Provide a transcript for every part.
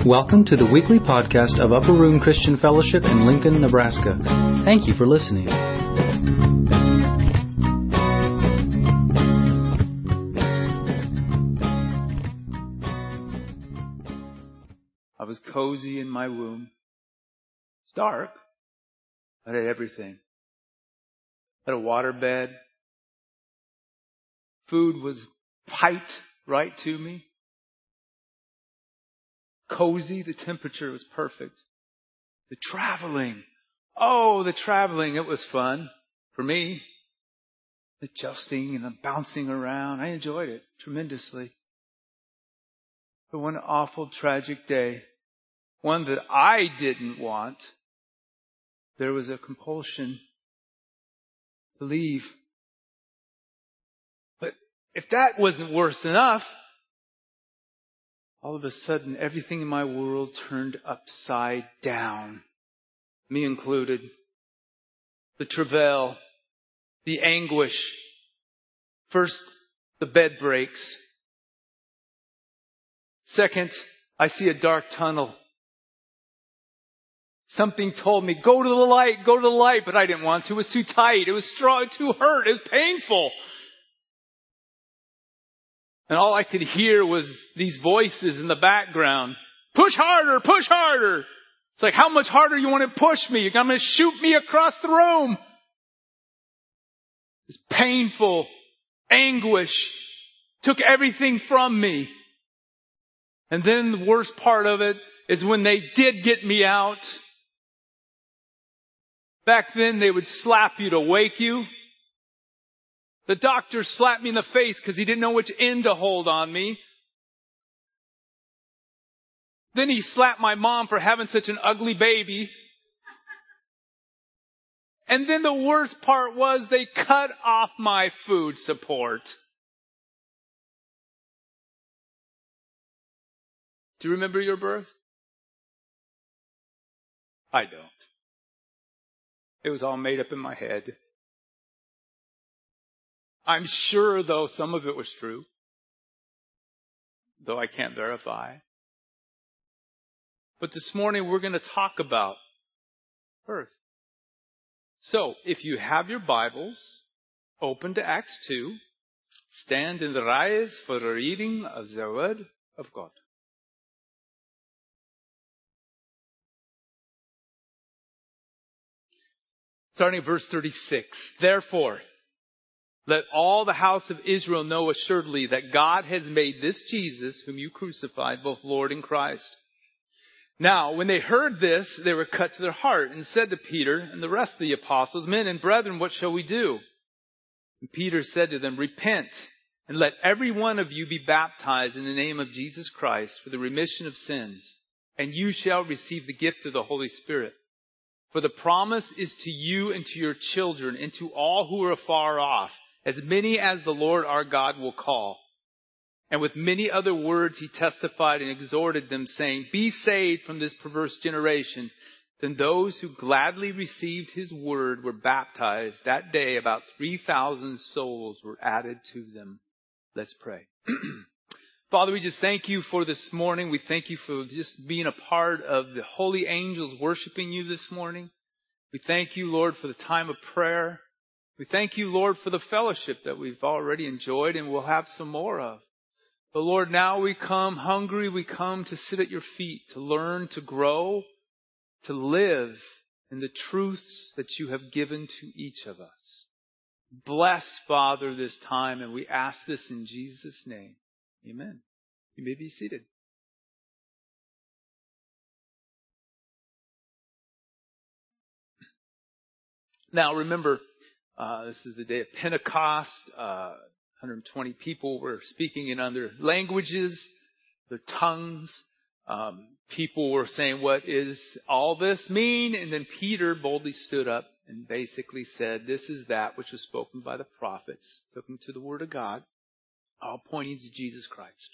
Welcome to the weekly podcast of Upper Room Christian Fellowship in Lincoln, Nebraska. Thank you for listening. I was cozy in my womb. It's dark. I had everything. I had a waterbed. Food was piped right to me. Cozy. The temperature was perfect. The traveling. Oh, the traveling. It was fun for me. Adjusting and bouncing around. I enjoyed it tremendously. But one awful, tragic day, one that I didn't want, there was a compulsion to leave. But if that wasn't worse enough, all of a sudden everything in my world turned upside down. Me included. The travail, the anguish. First, the bed breaks. Second, I see a dark tunnel. Something told me, go to the light, but I didn't want to. It was too tight. It was strong, too hurt. It was painful. And all I could hear was these voices in the background. Push harder, push harder. It's like, how much harder you want to push me? You're going to shoot me across the room. This painful anguish took everything from me. And then the worst part of it is when they did get me out. Back then they would slap you to wake you. The doctor slapped me in the face because he didn't know which end to hold on me. Then he slapped my mom for having such an ugly baby. And then the worst part was they cut off my food support. Do you remember your birth? I don't. It was all made up in my head. I'm sure, though, some of it was true. Though I can't verify. But this morning we're going to talk about birth. So, if you have your Bibles, open to Acts 2. Stand and rise for the reading of the Word of God. Starting at verse 36. Therefore, let all the house of Israel know assuredly that God has made this Jesus, whom you crucified, both Lord and Christ. Now, when they heard this, they were cut to their heart and said to Peter and the rest of the apostles, Men and brethren, what shall we do? And Peter said to them, Repent, and let every one of you be baptized in the name of Jesus Christ for the remission of sins, and you shall receive the gift of the Holy Spirit. For the promise is to you and to your children and to all who are afar off, as many as the Lord our God will call. And with many other words he testified and exhorted them, saying, Be saved from this perverse generation. Then those who gladly received his word were baptized. That day about 3,000 souls were added to them. Let's pray. Father, we just thank you for this morning. We thank you for just being a part of the holy angels worshiping you this morning. We thank you, Lord, for the time of prayer. We thank you, Lord, for the fellowship that we've already enjoyed and we'll have some more of. But Lord, now we come hungry. We come to sit at your feet, to learn, to grow, to live in the truths that you have given to each of us. Bless, Father, this time, and we ask this in Jesus' name. Amen. You may be seated. Now, remember, this is the day of Pentecost. 120 people were speaking in other languages, their tongues. People were saying, what is all this mean? And then Peter boldly stood up and basically said, this is that which was spoken by the prophets. Took them to the Word of God, all pointing to Jesus Christ.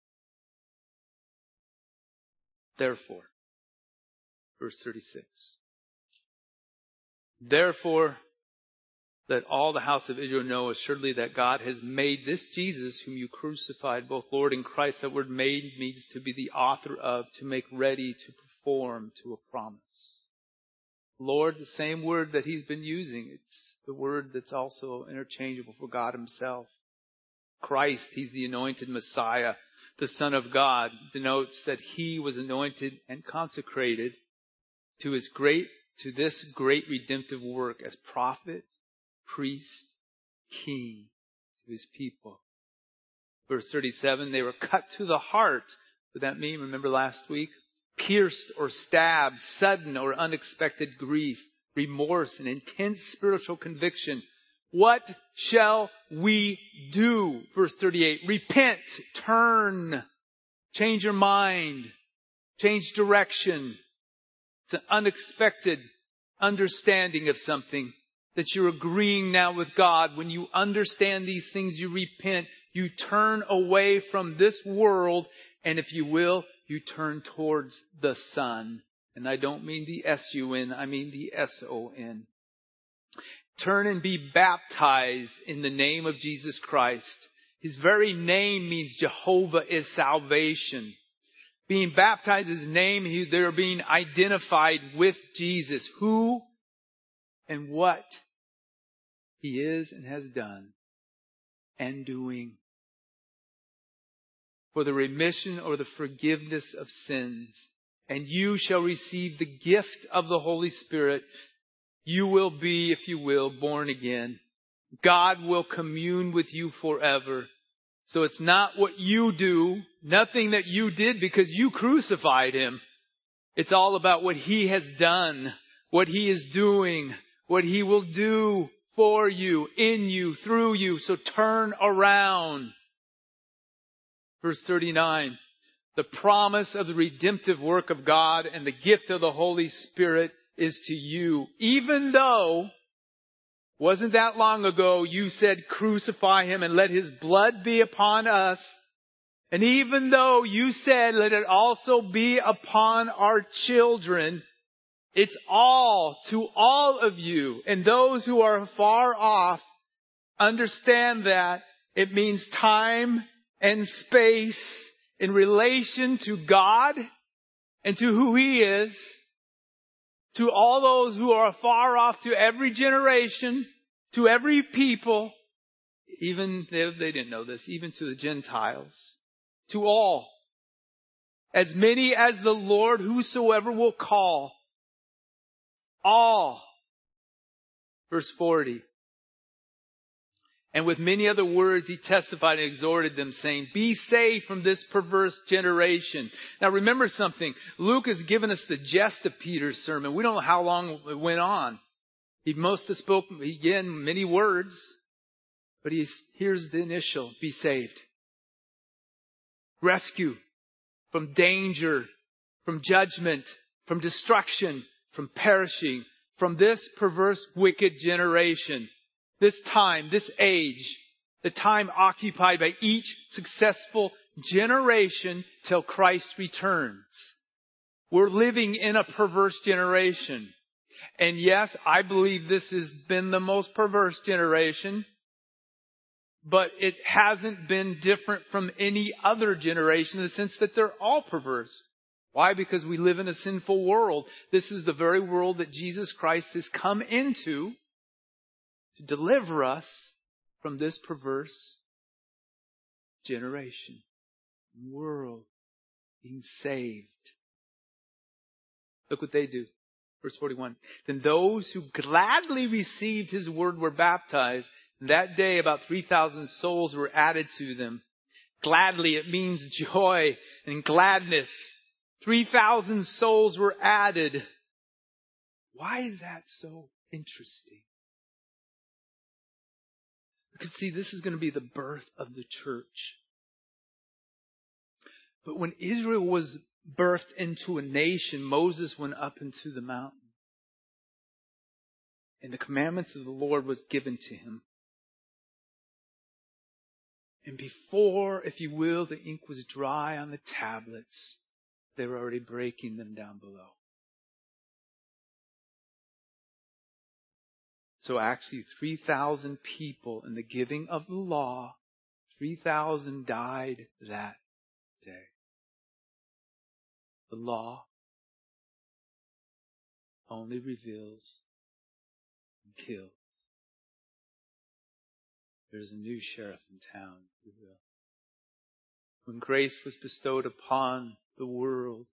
Therefore, verse 36. Therefore, Let all the house of Israel know assuredly that God has made this Jesus, whom you crucified, both Lord and Christ. That word made means to be the author of, to make ready, to perform, to a promise. Lord, the same word that he's been using. It's the word that's also interchangeable for God himself. Christ, he's the anointed Messiah, the Son of God, denotes that he was anointed and consecrated to this great redemptive work as prophet, priest, king to his people. Verse 37, they were cut to the heart. What did that mean? Remember last week? Pierced or stabbed, sudden or unexpected grief, remorse, and intense spiritual conviction. What shall we do? Verse 38, repent, turn, change your mind, change direction. It's an unexpected understanding of something that you're agreeing now with God. When you understand these things, you repent, you turn away from this world, and if you will, you turn towards the Son. And I don't mean the S-U-N, I mean the S-O-N. Turn and be baptized in the name of Jesus Christ. His very name means Jehovah is salvation. Being baptized in His name, they're being identified with Jesus. Who and what He is and has done and doing for the remission or the forgiveness of sins. And you shall receive the gift of the Holy Spirit. You will be, if you will, born again. God will commune with you forever. So it's not what you do, nothing that you did because you crucified Him. It's all about what He has done, what He is doing, what He will do for you, in you, through you. So turn around. Verse 39, the promise of the redemptive work of God and the gift of the Holy Spirit is to you. Even though, wasn't that long ago, you said crucify Him and let His blood be upon us. And even though you said let it also be upon our children, it's all to all of you. And those who are far off understand that it means time and space in relation to God and to who He is. To all those who are far off, to every generation, to every people, even they didn't know this, even to the Gentiles, to all, as many as the Lord whosoever will call, all. Verse 40. And with many other words he testified and exhorted them, saying, be saved from this perverse generation. Now remember something. Luke has given us the gist of Peter's sermon. We don't know how long it went on. He must have spoken, again, many words. But here's the initial, be saved. Rescue from danger, from judgment, from destruction, from perishing, from this perverse, wicked generation. This time, this age, the time occupied by each successful generation till Christ returns. We're living in a perverse generation. And yes, I believe this has been the most perverse generation. But it hasn't been different from any other generation in the sense that they're all perverse. Why? Because we live in a sinful world. This is the very world that Jesus Christ has come into to deliver us from this perverse generation, world, being saved. Look what they do. Verse 41. Then those who gladly received His word were baptized. And that day about 3,000 souls were added to them. Gladly, it means joy and gladness. 3,000 souls were added. Why is that so interesting? Because see, this is going to be the birth of the church. But when Israel was birthed into a nation, Moses went up into the mountain. And the commandments of the Lord was given to him. And before, if you will, the ink was dry on the tablets, they were already breaking them down below. So actually 3,000 people in the giving of the law, 3,000 died that day. The law only reveals and kills. There's a new sheriff in town, if you will. When grace was bestowed upon the world,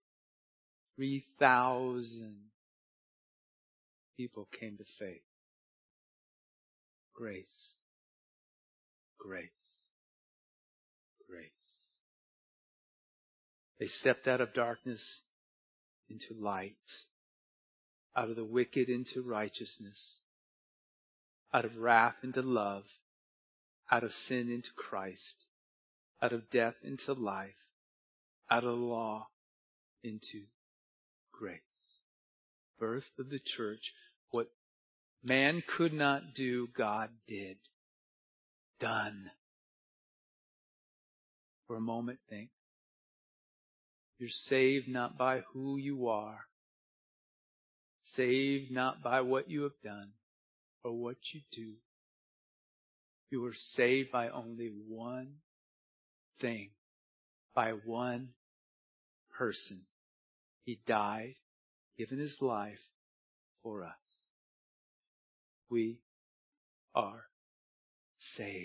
3,000 people came to faith. Grace. Grace. Grace. They stepped out of darkness into light, out of the wicked into righteousness, out of wrath into love, out of sin into Christ, out of death into life, out of law into grace. Birth of the church. What man could not do, God did. Done. For a moment, think. You're saved not by who you are. Saved not by what you have done or what you do. You were saved by only one thing. By one person. He died, given His life for us. We are saved.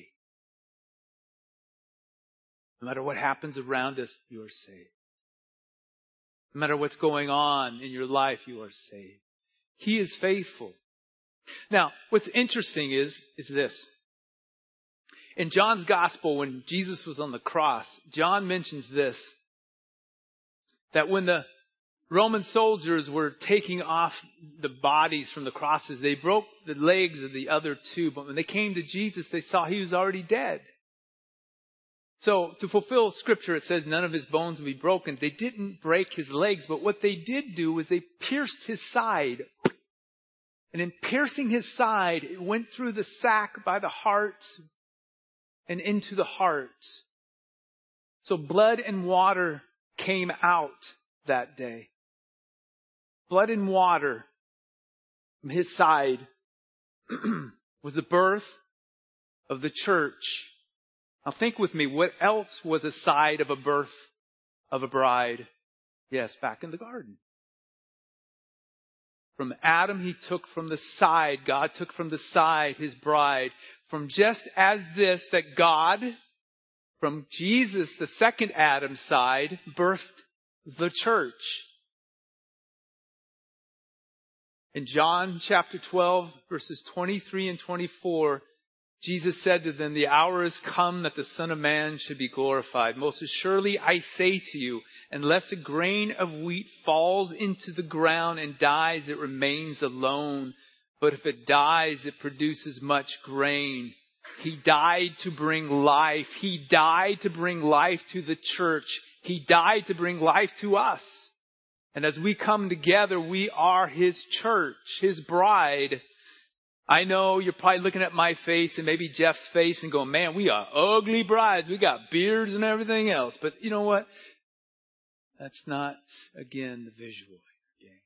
No matter what happens around us, you are saved. No matter what's going on in your life, you are saved. He is faithful. Now, what's interesting is this. In John's Gospel, when Jesus was on the cross, John mentions this, that when the Roman soldiers were taking off the bodies from the crosses, they broke the legs of the other two, but when they came to Jesus, they saw He was already dead. So, to fulfill Scripture, it says none of His bones will be broken. They didn't break His legs, but what they did do was they pierced His side. And in piercing His side, it went through the sac by the heart and into the heart. So blood and water came out that day. Blood and water from His side was the birth of the church. Now think with me, what else was a side of a birth of a bride? Yes, back in the garden. From Adam, He took from the side, God took from the side His bride. From just as this, that God, from Jesus, the second Adam's side, birthed the church. In John chapter 12, verses 23 and 24, Jesus said to them, the hour is come that the Son of Man should be glorified. Most assuredly I say to you, unless a grain of wheat falls into the ground and dies, it remains alone. But if it dies, it produces much grain. He died to bring life. He died to bring life to the church. He died to bring life to us. And as we come together, we are His church, His bride. I know you're probably looking at my face and maybe Jeff's face and going, man, we are ugly brides. We got beards and everything else. But you know what? That's not, again, the visual. Again.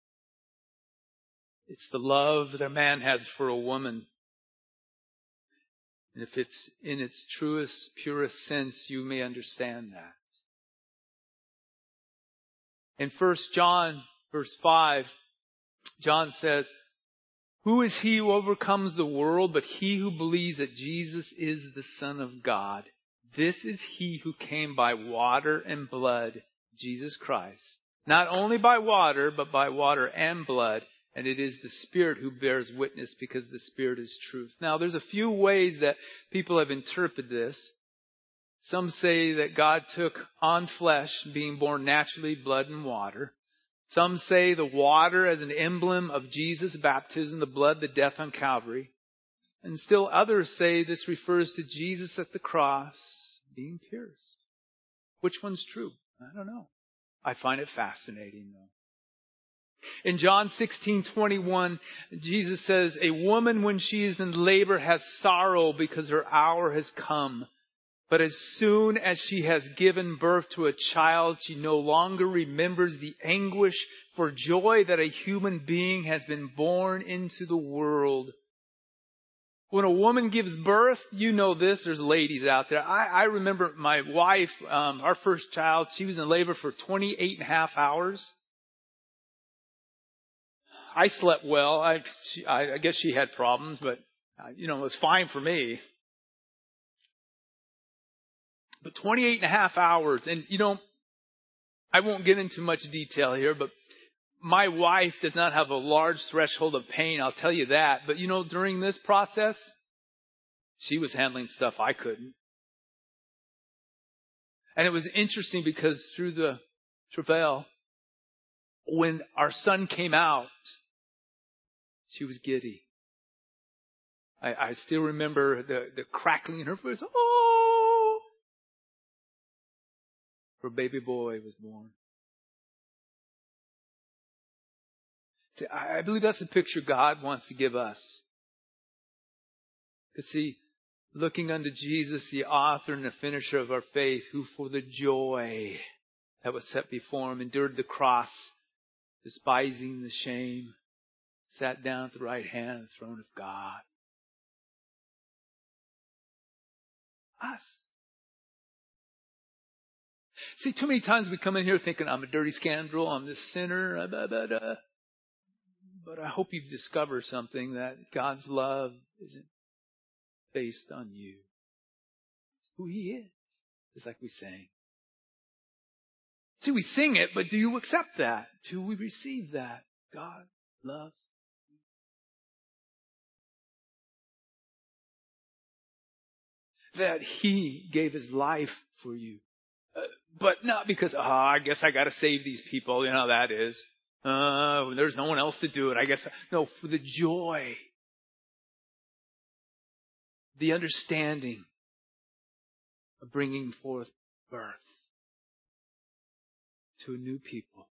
It's the love that a man has for a woman. And if it's in its truest, purest sense, you may understand that. In 1 John, verse 5, John says, who is he who overcomes the world but he who believes that Jesus is the Son of God? This is He who came by water and blood, Jesus Christ. Not only by water, but by water and blood. And it is the Spirit who bears witness because the Spirit is truth. Now, there's a few ways that people have interpreted this. Some say that God took on flesh, being born naturally, blood and water. Some say the water as an emblem of Jesus' baptism, the blood, the death on Calvary. And still others say this refers to Jesus at the cross being pierced. Which one's true? I don't know. I find it fascinating though. In John 16:21, Jesus says, a woman when she is in labor has sorrow because her hour has come. But as soon as she has given birth to a child, she no longer remembers the anguish for joy that a human being has been born into the world. When a woman gives birth, you know this, there's ladies out there. I remember my wife, our first child, she was in labor for 28 and a half hours. I slept well. I guess she had problems, but, it was fine for me. But 28 and a half hours, and I won't get into much detail here, but my wife does not have a large threshold of pain, I'll tell you that. But during this process, she was handling stuff I couldn't. And it was interesting because through the travail, when our son came out, she was giddy. I still remember the crackling in her voice. Oh! Her baby boy was born. See, I believe that's the picture God wants to give us. Because see, looking unto Jesus, the author and the finisher of our faith, who for the joy that was set before him endured the cross, despising the shame, sat down at the right hand of the throne of God. Us. See, too many times we come in here thinking, I'm a dirty scoundrel, I'm this sinner, But I hope you've discovered something, that God's love isn't based on you. It's who He is. It's like we sang. See, we sing it, but do you accept that? Do we receive that? God loves you. That He gave His life for you. But not because, I guess I got to save these people. You know how that is. There's no one else to do it. I guess. No, for the joy. The understanding of bringing forth birth to a new people.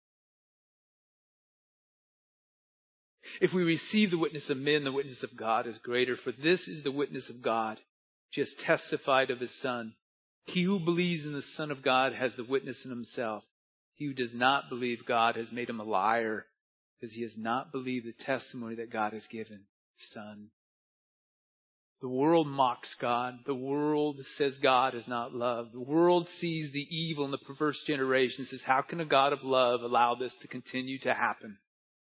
If we receive the witness of men, the witness of God is greater. For this is the witness of God, which has testified of His Son. He who believes in the Son of God has the witness in himself. He who does not believe God has made him a liar, because he has not believed the testimony that God has given His Son. The world mocks God. The world says God is not love. The world sees the evil in the perverse generation and says, how can a God of love allow this to continue to happen?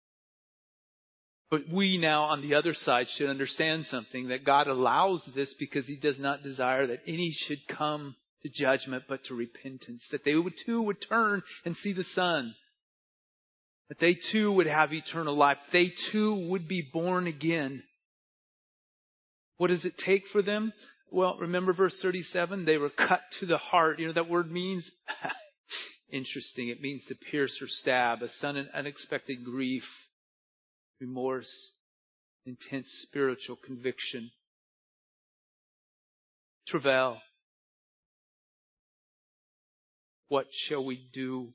But we now on the other side should understand something, that God allows this because He does not desire that any should come to judgment, but to repentance. That they too would turn and see the Son. That they too would have eternal life. They too would be born again. What does it take for them? Well, remember verse 37? They were cut to the heart. That word means, interesting, it means to pierce or stab. A sudden unexpected grief, remorse, intense spiritual conviction. Travail. What shall we do?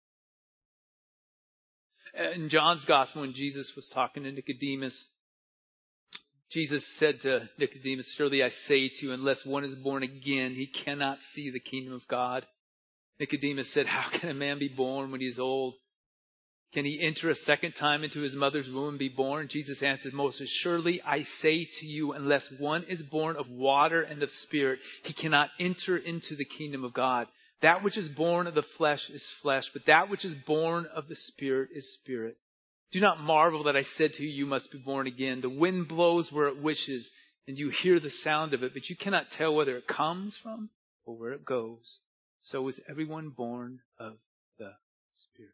In John's Gospel, when Jesus was talking to Nicodemus, Jesus said to Nicodemus, surely I say to you, unless one is born again, he cannot see the kingdom of God. Nicodemus said, how can a man be born when he is old? Can he enter a second time into his mother's womb and be born? Jesus answered Moses, surely I say to you, unless one is born of water and of spirit, he cannot enter into the kingdom of God. That which is born of the flesh is flesh, but that which is born of the Spirit is spirit. Do not marvel that I said to you, you must be born again. The wind blows where it wishes, and you hear the sound of it, but you cannot tell whether it comes from or where it goes. So is everyone born of the Spirit.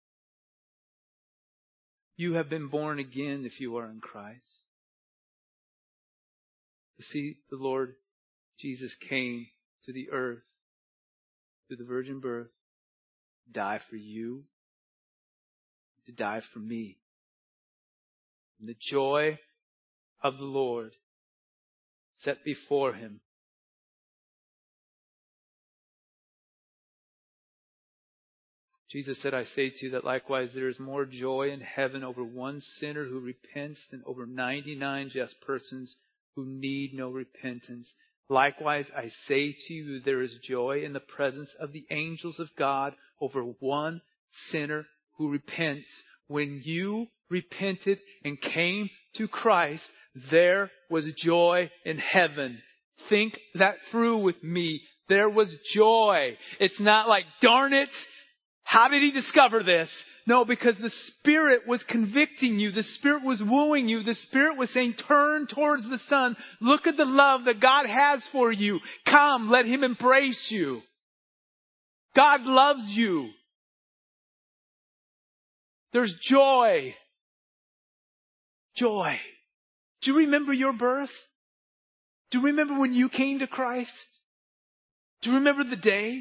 You have been born again if you are in Christ. You see, the Lord Jesus came to the earth through the virgin birth, to die for you, to die for me. And the joy of the Lord set before Him. Jesus said, I say to you that likewise there is more joy in heaven over one sinner who repents than over 99 just persons who need no repentance. Likewise, I say to you, there is joy in the presence of the angels of God over one sinner who repents. When you repented and came to Christ, There was joy in heaven. Think that through with me. There was joy. It's not like, darn it, how did he discover this? No, because the Spirit was convicting you. The Spirit was wooing you. The Spirit was saying, turn towards the Son. Look at the love that God has for you. Come, let Him embrace you. God loves you. There's joy. Joy. Do you remember your birth? Do you remember when you came to Christ? Do you remember the day?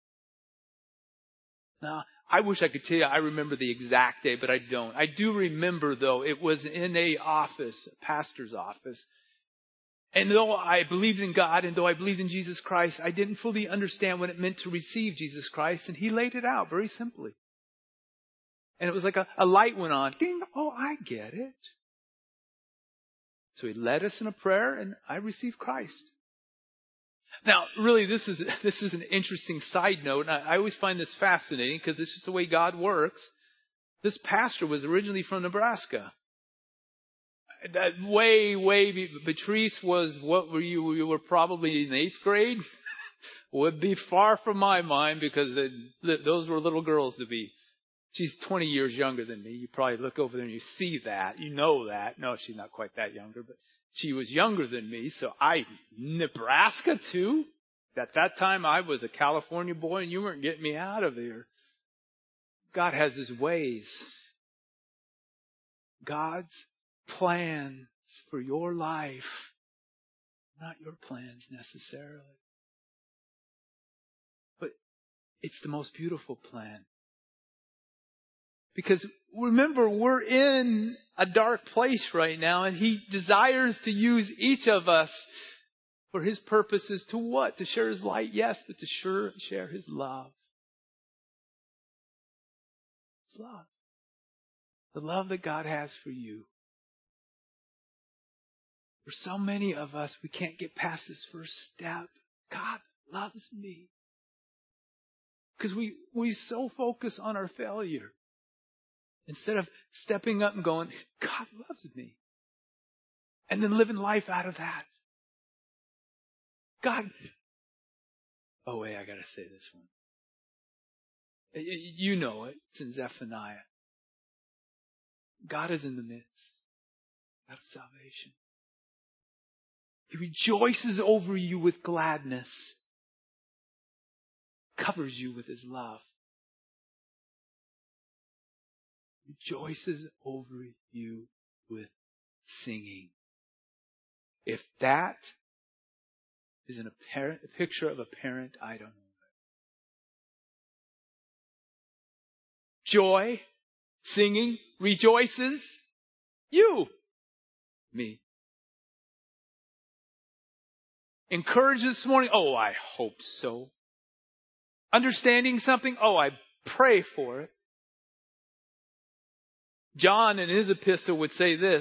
Now, I wish I could tell you I remember the exact day, but I don't. I do remember, though, it was in a pastor's office. And though I believed in God and though I believed in Jesus Christ, I didn't fully understand what it meant to receive Jesus Christ. And he laid it out very simply. And it was like a light went on. Ding! Oh, I get it. So he led us in a prayer and I received Christ. Now, really, this is an interesting side note. And I always find this fascinating because it's just the way God works. This pastor was originally from Nebraska. That Patrice was, what were you? You were probably in 8th grade. Would be far from my mind because those were little girls to be. She's 20 years younger than me. You probably look over there and you see that. You know that. No, she's not quite that younger, but she was younger than me. So Nebraska too? At that time I was a California boy and you weren't getting me out of here. God has His ways. God's plans for your life, not your plans necessarily. But it's the most beautiful plan. Because remember, we're in a dark place right now, and He desires to use each of us for His purposes to what? To share His light, yes, but to share His love. His love. The love that God has for you. For so many of us, we can't get past this first step. God loves me. Because we so focus on our failure. Instead of stepping up and going, God loves me. And then living life out of that. God. Oh, wait, I got to say this one. You know it. It's in Zephaniah. God is in the midst of salvation. He rejoices over you with gladness. Covers you with His love. Rejoices over you with singing. If that is a picture of a parent, I don't know. Joy, singing, rejoices. You. Me. Encouraged this morning? Oh, I hope so. Understanding something? Oh, I pray for it. John in his epistle would say this.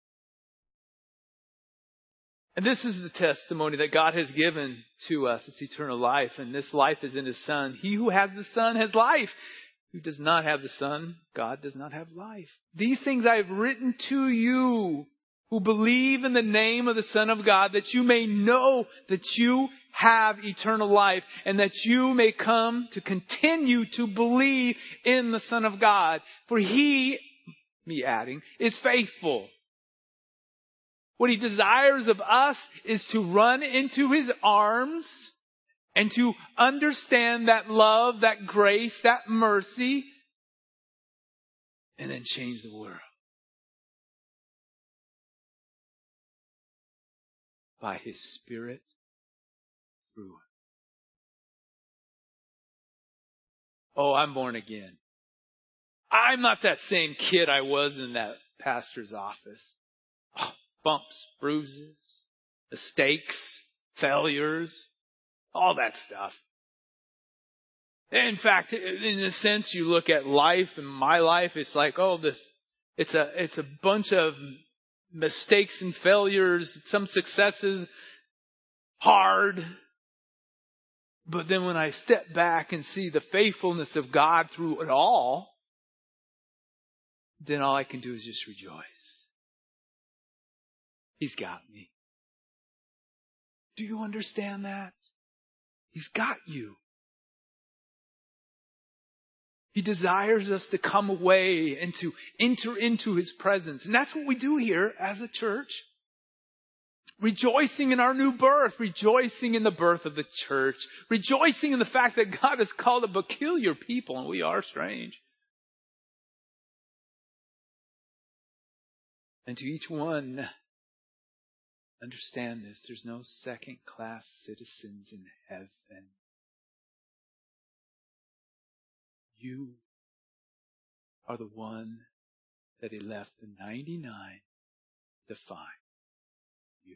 And this is the testimony that God has given to us. It's eternal life. And this life is in His Son. He who has the Son has life. Who does not have the Son, God does not have life. These things I have written to you who believe in the name of the Son of God, that you may know that you have eternal life and that you may come to continue to believe in the Son of God. For He, me adding, is faithful. What He desires of us is to run into His arms and to understand that love, that grace, that mercy, and then change the world. By His Spirit through us. Oh, I'm born again. I'm not that same kid I was in that pastor's office. Oh, bumps, bruises, mistakes, failures, all that stuff. In fact, in a sense, you look at life and my life, it's like, it's a bunch of mistakes and failures, some successes, hard. But then when I step back and see the faithfulness of God through it all, then all I can do is just rejoice. He's got me. Do you understand that? He's got you. He desires us to come away and to enter into His presence. And that's what we do here as a church. Rejoicing in our new birth. Rejoicing in the birth of the church. Rejoicing in the fact that God has called a peculiar people, and we are strange. And to each one, understand this. There's no second-class citizens in heaven. You are the one that He left the 99 to find you.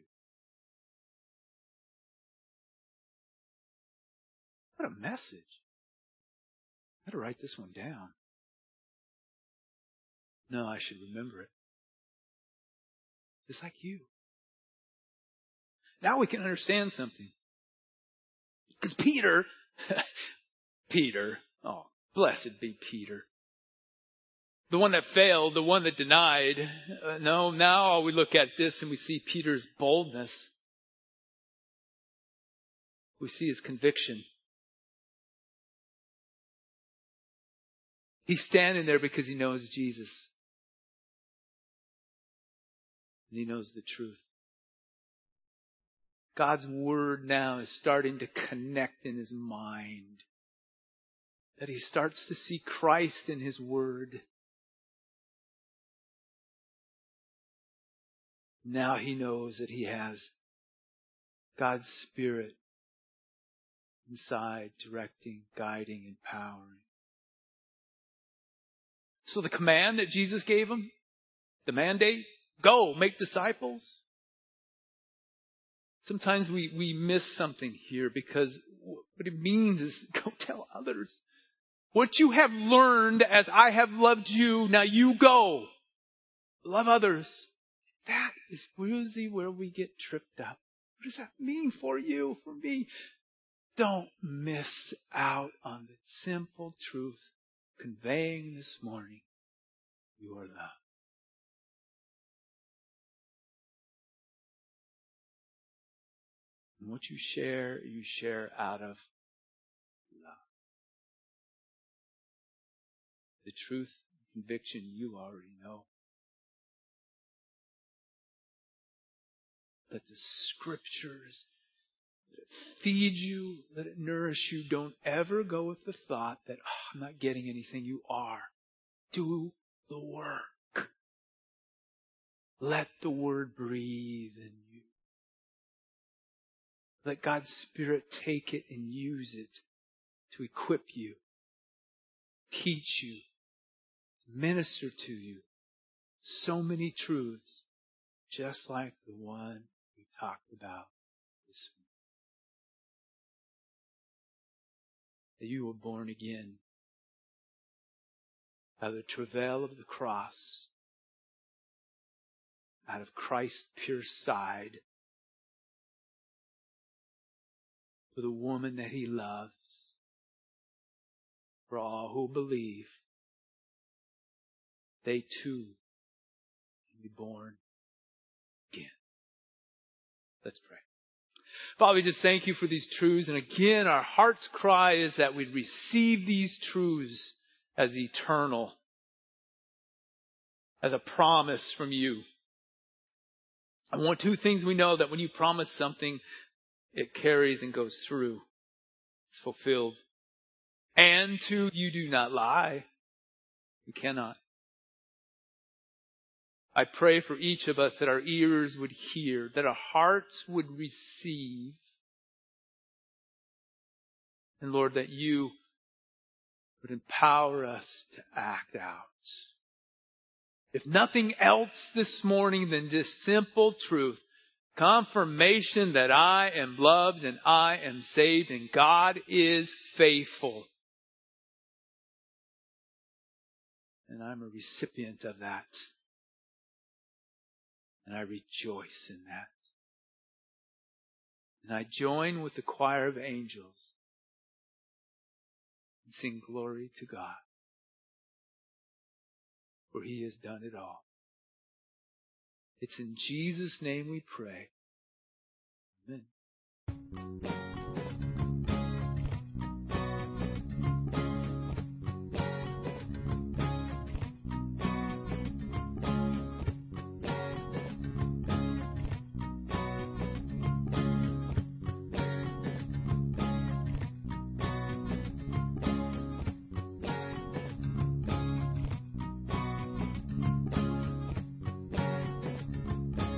What a message. I gotta write this one down. No, I should remember it. Just like you. Now we can understand something. Because Peter, oh, blessed be Peter. The one that failed, the one that denied. No, now we look at this and we see Peter's boldness. We see his conviction. He's standing there because he knows Jesus. And he knows the truth. God's word now is starting to connect in his mind. That he starts to see Christ in his word. Now he knows that he has God's Spirit inside, directing, guiding, empowering. So the command that Jesus gave him, the mandate, go, make disciples. Sometimes we miss something here because what it means is go tell others. What you have learned as I have loved you, now you go. Love others. That is really where we get tripped up. What does that mean for you, for me? Don't miss out on the simple truth conveying this morning. You are loved. And what you share out of love. The truth and conviction you already know. Let the Scriptures, let it feed you, let it nourish you. Don't ever go with the thought that, I'm not getting anything. You are. Do the work. Let the Word breathe in you. Let God's Spirit take it and use it to equip you, teach you, minister to you. So many truths, just like the one we talked about this morning. That you were born again by the travail of the cross, out of Christ's pierced side, for the woman that He loves, for all who believe, they too can be born again. Let's pray. Father, we just thank you for these truths. And again, our heart's cry is that we'd receive these truths as eternal, as a promise from you. I want two things we know: that when you promise something, it carries and goes through. It's fulfilled. And two, you do not lie. You cannot. I pray for each of us that our ears would hear, that our hearts would receive. And Lord, that you would empower us to act out. If nothing else this morning than this simple truth, confirmation that I am loved and I am saved and God is faithful. And I'm a recipient of that. And I rejoice in that. And I join with the choir of angels and sing glory to God. For He has done it all. It's in Jesus' name we pray. Amen.